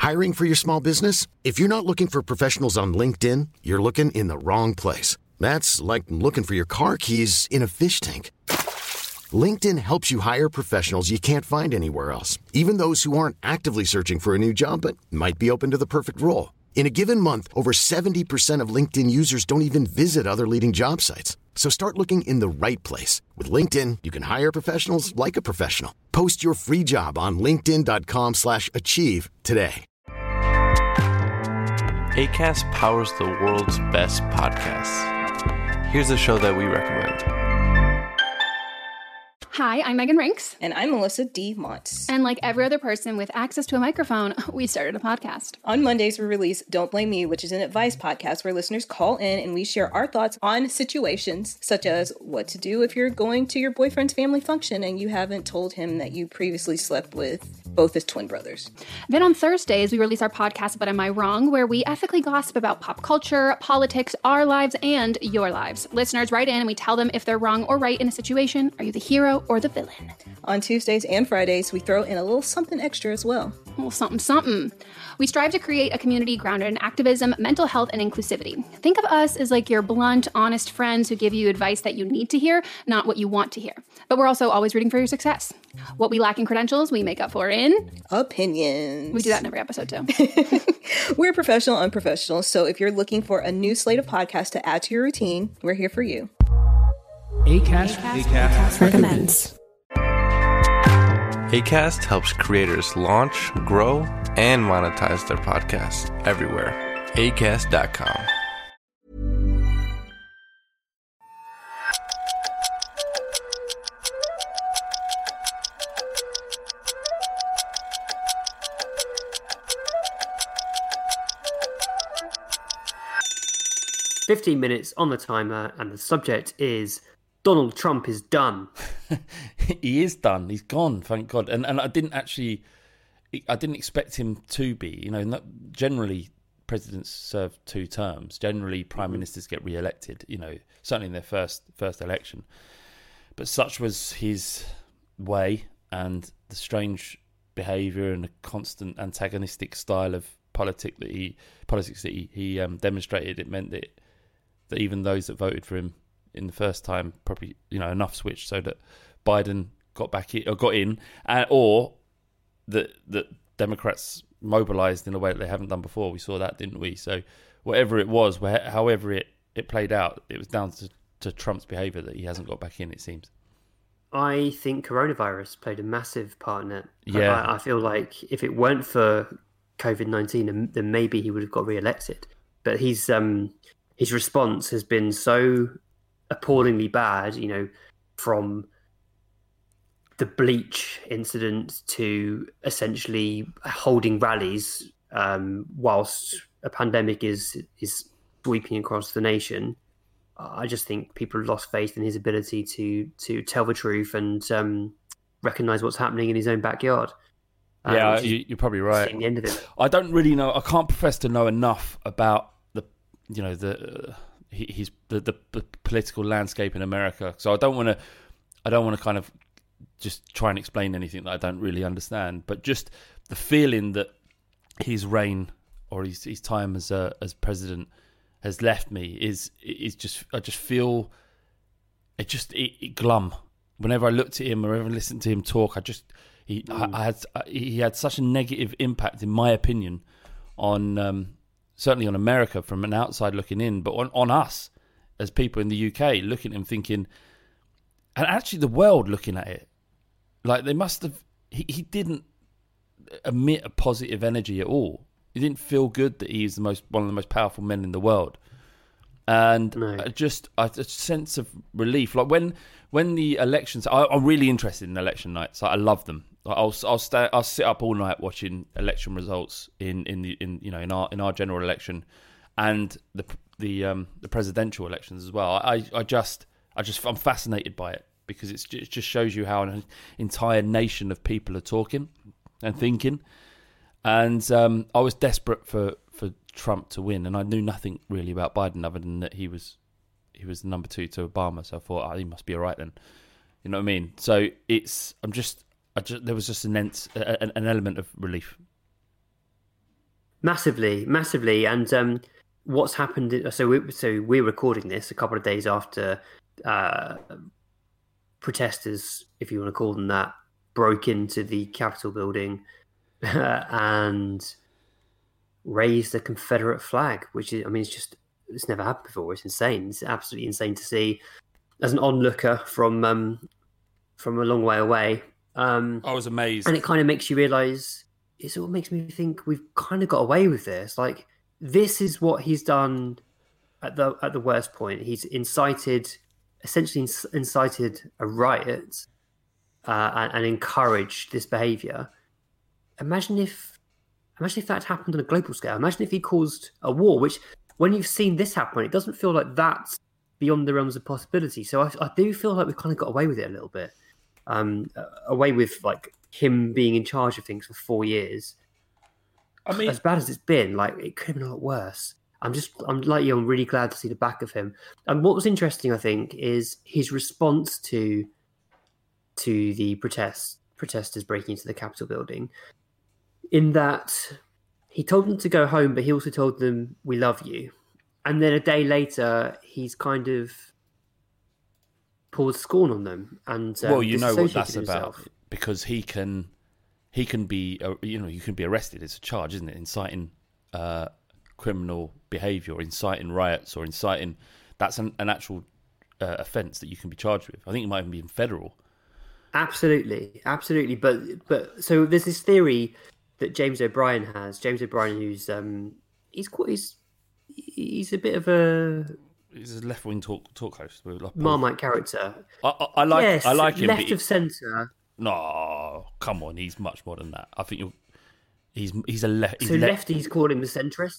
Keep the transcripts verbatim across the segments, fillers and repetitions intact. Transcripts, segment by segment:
Hiring for your small business? If you're not looking for professionals on LinkedIn, you're looking in the wrong place. That's like looking for your car keys in a fish tank. LinkedIn helps you hire professionals you can't find anywhere else, even those who aren't actively searching for a new job but might be open to the perfect role. In a given month, over seventy percent of LinkedIn users don't even visit other leading job sites. So start looking in the right place. With LinkedIn, you can hire professionals like a professional. Post your free job on linkedin.com slash achieve today. Acast powers the world's best podcasts. Here's a show that we recommend. Hi, I'm Megan Rinks. And I'm Melissa D. Montz. And like every other person with access to a microphone, we started a podcast. On Mondays, we release Don't Blame Me, which is an advice podcast where listeners call in and we share our thoughts on situations such as what to do if you're going to your boyfriend's family function and you haven't told him that you previously slept with both his twin brothers. Then on Thursdays, we release our podcast, But Am I Wrong?, where we ethically gossip about pop culture, politics, our lives, and your lives. Listeners write in and we tell them if they're wrong or right in a situation. Are you the hero or the villain? On Tuesdays and Fridays, we throw in a little something extra as well. A little something, something. We strive to create a community grounded in activism, mental health, and inclusivity. Think of us as like your blunt, honest friends who give you advice that you need to hear, not what you want to hear. But we're also always rooting for your success. What we lack in credentials, we make up for in... opinions. We do that in every episode, too. We're professional unprofessional, so if you're looking for a new slate of podcasts to add to your routine, we're here for you. Acast, Acast, Acast recommends. Acast helps creators launch, grow, and monetize their podcasts everywhere. Acast dot com. fifteen minutes on the timer, and the subject is Donald Trump is done. He is done. He's gone, thank God. And and I didn't actually, I didn't expect him to be. You know, not, generally presidents serve two terms. Generally, prime ministers get re-elected. You know, certainly in their first first election. But such was his way, and the strange behaviour and the constant antagonistic style of politic that he politics that he, he um, demonstrated. It meant that that even those that voted for him in the first time probably, you know, enough switched so that Biden got back in, or got in, uh, or that that Democrats mobilized in a way that they haven't done before. We saw that, didn't we? So whatever it was, where, however it, it played out, it was down to, to Trump's behavior that he hasn't got back in, it seems. I think coronavirus played a massive part in it. Yeah. I, I feel like if it weren't for COVID nineteen, then maybe he would have got re-elected. But he's um his response has been so appallingly bad, you know, from the bleach incident to essentially holding rallies um, whilst a pandemic is is sweeping across the nation. I just think people have lost faith in his ability to to tell the truth and um, recognise what's happening in his own backyard. Um, yeah, you, you're probably right. The end of it. I don't really know. I can't profess to know enough about the, you know, the uh, his the, the the political landscape in America. So I don't want to, I don't want to kind of just try and explain anything that I don't really understand. But just the feeling that his reign or his his time as a, as president has left me is is just I just feel it just it, it glum. Whenever I looked at him or ever listened to him talk, I just he mm. I, I had he had such a negative impact, in my opinion, on um, certainly on America from an outside looking in, but on, on us as people in the U K looking at him thinking, and actually the world looking at it, like they must have. He, he didn't emit a positive energy at all. He didn't feel good that he's the most one of the most powerful men in the world, and no. I just I, a sense of relief. Like when when the elections, I, I'm really interested in election nights. I love them. I'll I'll stay I'll sit up all night watching election results in, in the in you know in our in our general election, and the the um the presidential elections as well. I I just I just I'm fascinated by it because it's, it just shows you how an entire nation of people are talking and thinking. And um, I was desperate for, for Trump to win, and I knew nothing really about Biden other than that he was he was the number two to Obama. So I thought, oh, he must be all right then. You know what I mean? So it's I'm just I just there was just an ent, an, an element of relief. Massively, massively, and um, what's happened? So, we, so we're recording this a couple of days after uh, protesters, if you want to call them that, broke into the Capitol building and raised the Confederate flag, which is, I mean, it's just it's never happened before. It's insane. It's absolutely insane to see as an onlooker from um, from a long way away. Um, I was amazed, and it kind of makes you realise. It sort of makes me think we've kind of got away with this. Like, this is what he's done at the at the worst point. He's incited, essentially incited a riot uh, and, and encouraged this behaviour. Imagine if, imagine if that happened on a global scale. Imagine if he caused a war. Which, when you've seen this happen, it doesn't feel like that's beyond the realms of possibility. So I, I do feel like we've kind of got away with it a little bit. Um, away with like. Him being in charge of things for four years. I mean, as bad as it's been, like it could have been a lot worse. I'm just, I'm like you. I'm really glad to see the back of him. And what was interesting, I think, is his response to to the protests, protesters breaking into the Capitol building. In that, he told them to go home, but he also told them, "We love you." And then a day later, he's kind of poured scorn on them. And um, well, you know what that's himself. about. Because he can, he can be, uh, you know, you can be arrested. It's a charge, isn't it? Inciting uh, criminal behaviour, or inciting riots, or inciting. That's an, an actual uh, offence that you can be charged with. I think it might even be in federal. Absolutely, absolutely. But but so there's this theory that James O'Brien has. James O'Brien, who's um, he's quite, he's he's a bit of a. He's a left wing talk talk host. Like Marmite character. I, I, I like yes, I like him. Left of centre. No, come on, he's much more than that. I think you're, he's he's a left. So le- lefties call him the centrist.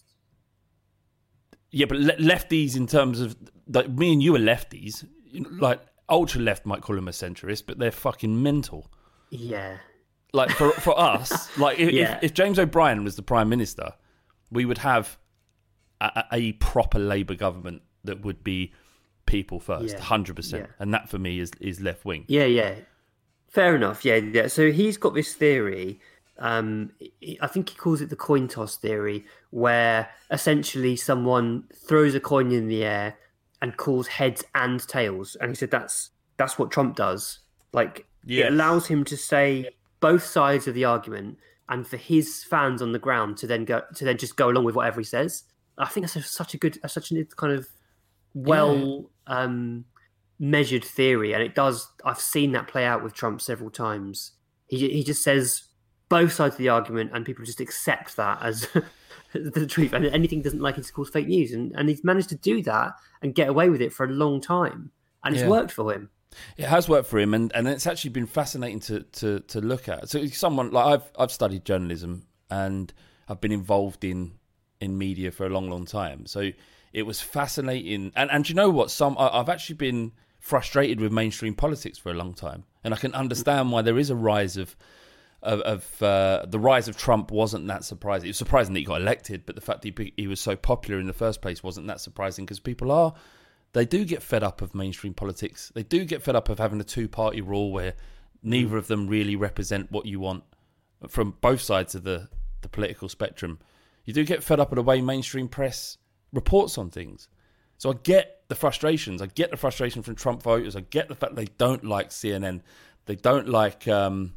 Yeah, but le- lefties in terms of like me and you are lefties. Like ultra left might call him a centrist, but they're fucking mental. Yeah. Like for for us, like if, yeah. if, if James O'Brien was the prime minister, we would have a, a proper Labour government that would be people first, yeah. hundred yeah. percent, and that for me is is left wing. Yeah, yeah. Fair enough, yeah, yeah. So he's got this theory, um, I think he calls it the coin toss theory, where essentially someone throws a coin in the air and calls heads and tails. And he said that's that's what Trump does. Like, yes. It allows him to say both sides of the argument, and for his fans on the ground to then go to then just go along with whatever he says. I think that's a, such a good, such a kind of well... Yeah. Um, measured theory, and it does. I've seen that play out with Trump several times. He he just says both sides of the argument, and people just accept that as the truth. And anything doesn't like it's called fake news, and and he's managed to do that and get away with it for a long time, and it's yeah. worked for him. It has worked for him, and, and it's actually been fascinating to, to, to look at. So someone like I've I've studied journalism, and I've been involved in in media for a long, long time. So it was fascinating, and and you know what? Some I, I've actually been frustrated with mainstream politics for a long time, and I can understand why there is a rise of of, of uh, the rise of Trump wasn't that surprising. It was surprising that he got elected, but the fact that he, he was so popular in the first place wasn't that surprising, because people are they do get fed up of mainstream politics. They do get fed up of having a two party rule where neither of them really represent what you want from both sides of the the political spectrum. You do get fed up of the way mainstream press reports on things. So I get the frustrations. I get the frustration from Trump voters. I get the fact they don't like C N N. They don't like, um,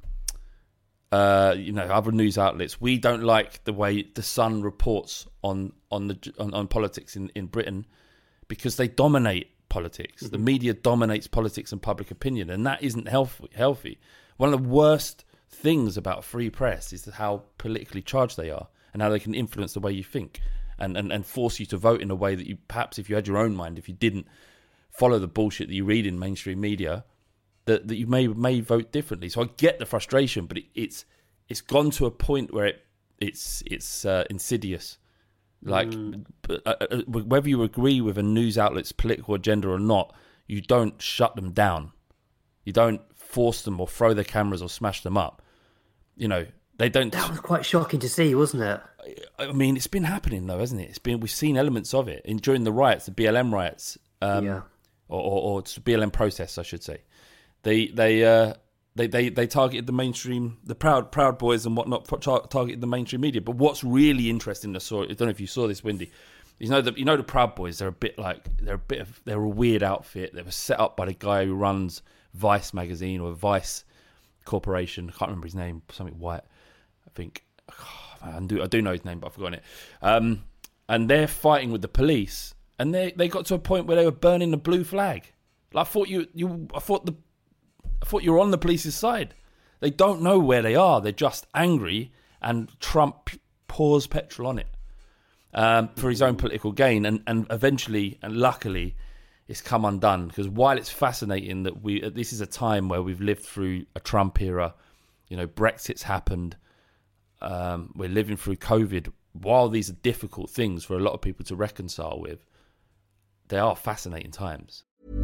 uh, you know, other news outlets. We don't like the way the Sun reports on on the on, on politics in, in Britain, because they dominate politics. Mm-hmm. The media dominates politics and public opinion, and that isn't healthy. Healthy. One of the worst things about free press is how politically charged they are, and how they can influence the way you think. And, and, and force you to vote in a way that you, perhaps if you had your own mind, if you didn't follow the bullshit that you read in mainstream media, that, that you may may vote differently. So I get the frustration, but it, it's it's gone to a point where it it's it's uh, insidious. Like mm. uh, whether you agree with a news outlet's political agenda or not, you don't shut them down. You don't force them or throw their cameras or smash them up. You know. They don't. That was quite shocking to see, wasn't it? I mean, it's been happening though, hasn't it? It's been. We've seen elements of it in during the riots, the B L M riots, um, yeah, or, or, or B L M protests, I should say. They they uh, they, they, they targeted the mainstream, the Proud Proud Boys and whatnot, tar- targeted the mainstream media. But what's really interesting, I saw, I don't know if you saw this, Wendy. You know the you know the Proud Boys. They're a bit like they're a bit of they're a weird outfit. They were set up by the guy who runs Vice magazine or Vice Corporation. I can't remember his name. Something White, I think. Oh, man, I do I do know his name, but I've forgotten it. Um, and they're fighting with the police, and they they got to a point where they were burning the blue flag. Like, I thought you you I thought the I thought you were on the police's side. They don't know where they are. They're just angry, and Trump pours petrol on it. Um, for his own political gain, and, and eventually and luckily it's come undone, because while it's fascinating that we this is a time where we've lived through a Trump era, you know, Brexit's happened, um, we're living through COVID. While these are difficult things for a lot of people to reconcile with, they are fascinating times.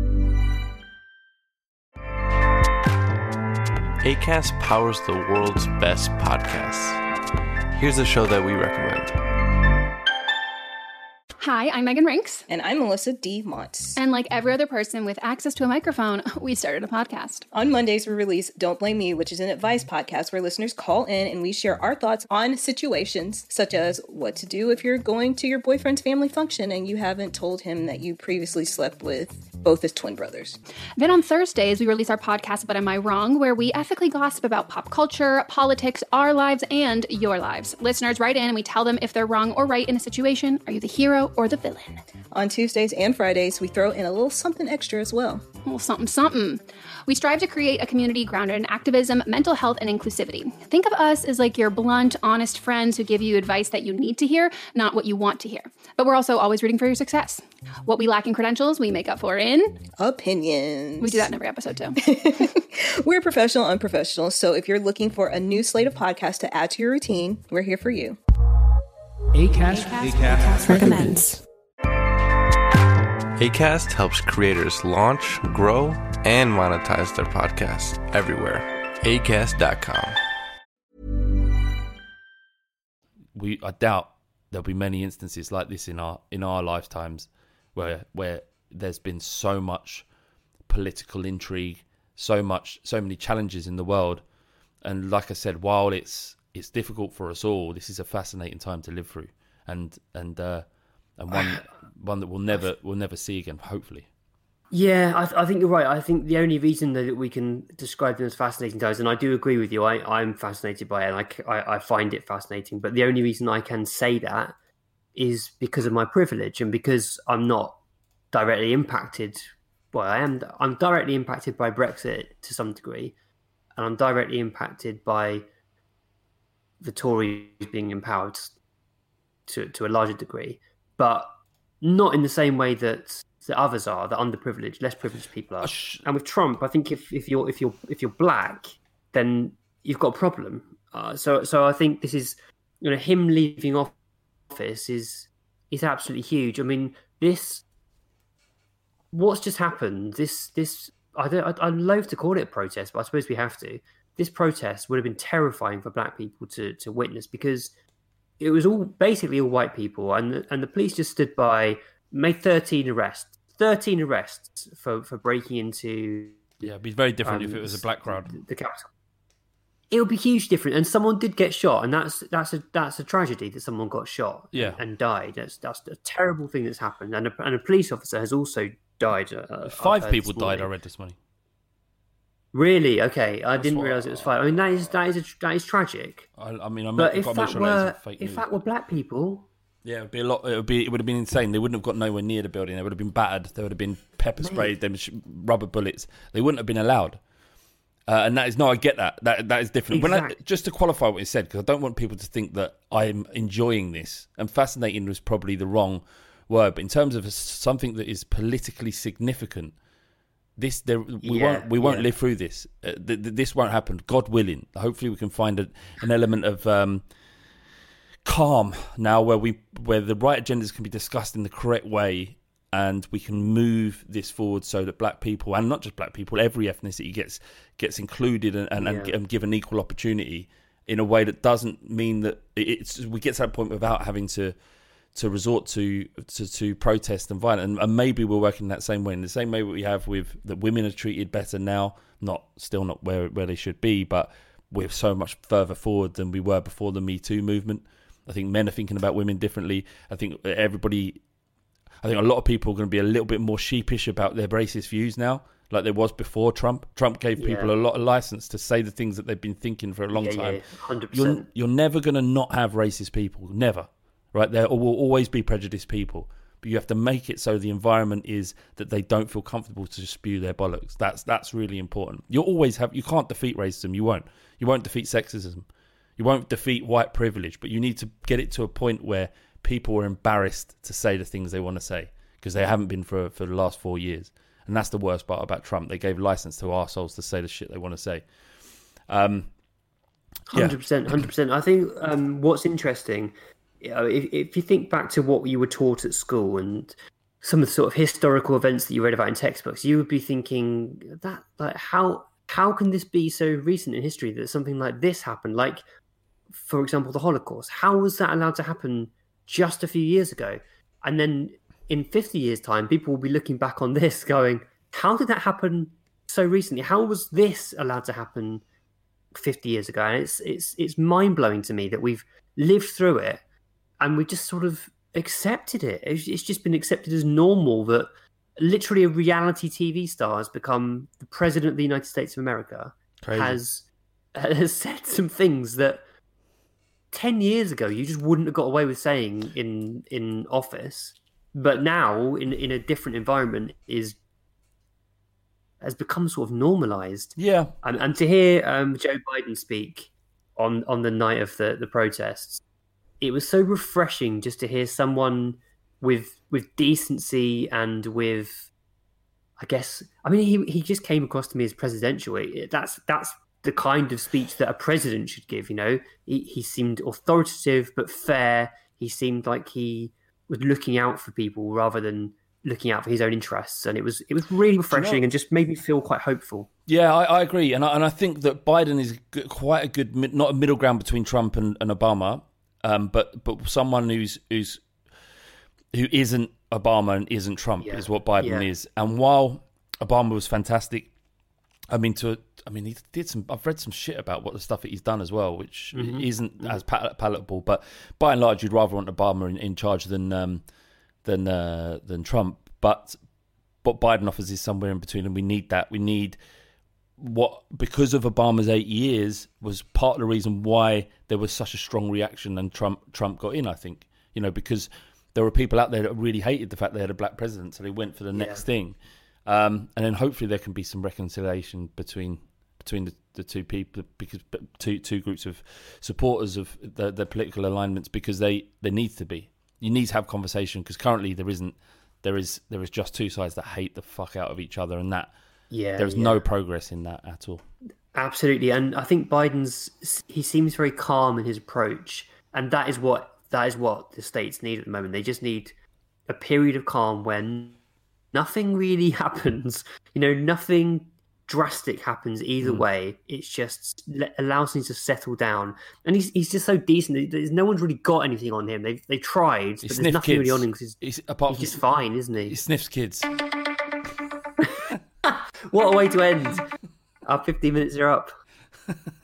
Acast powers the world's best podcasts. Here's a show that we recommend. Hi, I'm Megan Rinks. And I'm Melissa D. Montz. And like every other person with access to a microphone, we started a podcast. On Mondays, we release Don't Blame Me, which is an advice podcast where listeners call in and we share our thoughts on situations such as what to do if you're going to your boyfriend's family function and you haven't told him that you previously slept with both his twin brothers. Then on Thursdays, we release our podcast, But Am I Wrong?, where we ethically gossip about pop culture, politics, our lives, and your lives. Listeners write in and we tell them if they're wrong or right in a situation. Are you the hero or the villain? On Tuesdays and Fridays, we throw in a little something extra as well. A little something, something. We strive to create a community grounded in activism, mental health, and inclusivity. Think of us as like your blunt, honest friends who give you advice that you need to hear, not what you want to hear. But we're also always rooting for your success. What we lack in credentials, we make up for in opinions. We do that in every episode too. We're professional, unprofessional. So if you're looking for a new slate of podcasts to add to your routine, we're here for you. Acast, Acast, Acast recommends. Acast helps creators launch, grow, and monetize their podcasts everywhere. Acast dot com. We, I doubt there'll be many instances like this in our in our lifetimes, where where there's been so much political intrigue, so much, so many challenges in the world, and like I said, while it's it's difficult for us all, this is a fascinating time to live through, and and uh, and one one that we'll never we'll never see again, hopefully. Yeah, I, th- I think you're right. I think the only reason that we can describe them as fascinating times, and I do agree with you, I, I'm fascinated by it, and I, I, I find it fascinating, but the only reason I can say that is because of my privilege and because I'm not directly impacted. Well, I am. I'm directly impacted by Brexit to some degree, and I'm directly impacted by the Tories being empowered to to a larger degree, but not in the same way that the others are, the underprivileged, less privileged people are. And with Trump, I think if, if you're if you're if you're black, then you've got a problem. Uh, so so I think this is, you know, him leaving office is is absolutely huge. I mean, this what's just happened. This this I don't I, I loathe to call it a protest, but I suppose we have to. This protest would have been terrifying for black people to to witness, because it was all basically all white people, and the, and the police just stood by, made thirteen arrests. thirteen arrests for, for breaking into... Yeah, it'd be very different um, if it was a black crowd. The, the Capitol. It would be huge different. And someone did get shot, and that's that's a that's a tragedy that someone got shot yeah. and, and died. That's that's a terrible thing that's happened. And a, and a police officer has also died. Uh, five people died, I read this morning. Really? Okay, I That's didn't what, realise it was five. I mean, that is that is a, that is tragic. I, I mean, I'm but not, if got to that make sure were that fake if news. that were black people... Yeah, it would be a lot. It would be. It would have been insane. They wouldn't have got nowhere near the building. They would have been battered. There would have been pepper sprayed. There was rubber bullets. They wouldn't have been allowed. Uh, and that is no. I get that. That that is different. Exactly. When I, just to qualify what you said, because I don't want people to think that I'm enjoying this. And fascinating was probably the wrong word. But in terms of something that is politically significant, this there we yeah, won't we won't yeah. live through this. Uh, th- th- this won't happen. God willing. Hopefully, we can find a, an element of. Um, calm now where we where the right agendas can be discussed in the correct way, and we can move this forward so that black people, and not just black people, every ethnicity gets gets included and, and, yeah. and given equal opportunity in a way that doesn't mean that it's we get to that point without having to to resort to to, to protest and violence. And, and maybe we're working that same way, in the same way we have with that women are treated better now, not still not where where they should be, but we're so much further forward than we were before the Me Too movement. I think men are thinking about women differently. I think everybody, I think a lot of people are going to be a little bit more sheepish about their racist views now, like there was before Trump. Trump gave people yeah. a lot of license to say the things that they've been thinking for a long yeah, time. Yeah, one hundred percent. You're, you're never going to not have racist people, never. Right? There will always be prejudiced people, but you have to make it so the environment is that they don't feel comfortable to spew their bollocks. That's that's really important. You'll always have. You can't defeat racism. You won't. You won't defeat sexism. You won't defeat white privilege. But you need to get it to a point where people are embarrassed to say the things they want to say because they haven't been for for the last four years. And that's the worst part about Trump. They gave license to arseholes to say the shit they want to say. Um, one hundred percent, one hundred percent. I think um, what's interesting. You know, if, if you think back to what you were taught at school and some of the sort of historical events that you read about in textbooks, you would be thinking that, like, how how can this be so recent in history that something like this happened? Like, for example, the Holocaust. How was that allowed to happen just a few years ago? And then in fifty years' time, people will be looking back on this going, how did that happen so recently? How was this allowed to happen fifty years ago? And it's it's it's mind-blowing to me that we've lived through it and we just sort of accepted it. It's, it's just been accepted as normal that literally a reality T V star has become the president of the United States of America. Crazy. has has said some things that ten years ago you just wouldn't have got away with saying in in office, but now in in a different environment is has become sort of normalized. Yeah. And and to hear um, Joe Biden speak on on the night of the the protests, it was so refreshing just to hear someone with with decency and with, I guess, I mean, he he just came across to me as presidential. It, that's that's the kind of speech that a president should give. You know, he he seemed authoritative but fair. He seemed like he was looking out for people rather than looking out for his own interests, and it was it was really refreshing you know, and just made me feel quite hopeful. Yeah, I, I agree, and I, and I think that Biden is quite a good, not a middle ground between Trump and, and Obama. Um, but but someone who's who's who isn't Obama and isn't Trump yeah. is what Biden yeah. is. And while Obama was fantastic, I mean, to I mean, he did some. I've read some shit about what the stuff that he's done as well, which mm-hmm. isn't as pal- palatable. But by and large, you'd rather want Obama in, in charge than um, than uh, than Trump. But what Biden offers is somewhere in between, and we need that. We need. What because of Obama's eight years was part of the reason why there was such a strong reaction and Trump Trump got in. I think you know because there were people out there that really hated the fact they had a black president, so they went for the yeah. next thing, um, and then hopefully there can be some reconciliation between between the, the two people because two two groups of supporters of the, the political alignments because they there needs to be you need to have conversation because currently there isn't there is there is just two sides that hate the fuck out of each other and that. Yeah, there's yeah. no progress in that at all. Absolutely, and I think Biden's he seems very calm in his approach, and that is what that is what the states need at the moment. They just need a period of calm when nothing really happens. You know, nothing drastic happens either mm. way. It's just allows things to settle down, and he's he's just so decent. There's no one's really got anything on him. They've they tried, but there's nothing kids. really on him because he's, he's, apart he's from, just fine, isn't he? He sniffs kids. What a way to end. Our fifteen minutes are up.